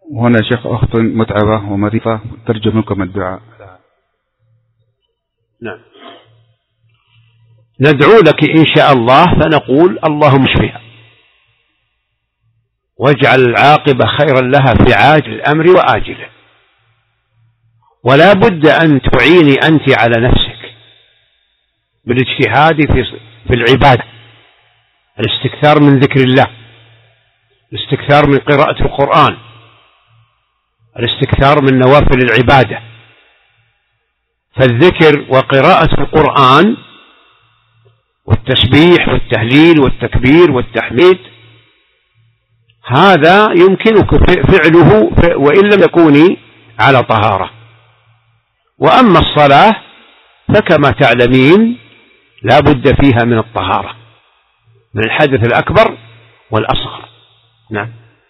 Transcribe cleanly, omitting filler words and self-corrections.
وهنا شيخ أخت متعبة ومريضة ترجو منكم الدعاء. نعم، ندعو لك إن شاء الله، فنقول اللهم اشفها واجعل العاقبة خيرا لها في عاجل الأمر وآجله. ولا بد أن تعيني أنت على نفسك بالاجتهاد في العبادة، الاستكثار من ذكر الله، الاستكثار من قراءة القرآن، الاستكثار من نوافل العبادة. فالذكر وقراءة القرآن والتسبيح والتهليل والتكبير والتحميد هذا يمكنك فعله وإن لم تكوني على طهارة. وأما الصلاة فكما تعلمين لا بد فيها من الطهارة، من الحدث الأكبر والأصغر. نعم.